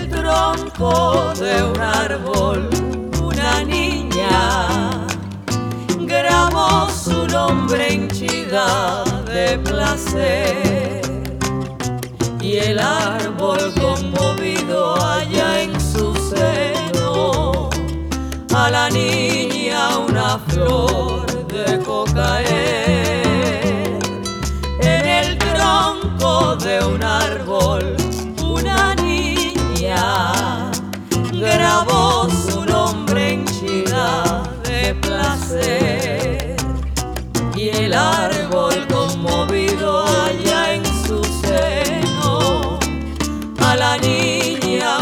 el tronco de un árbol una niña grabó su nombre henchida de placer, y el árbol conmovido halla en su seno a la niña una flor dejó caer. En el tronco de un árbol una niña grabó su nombre henchida de placer, y el árbol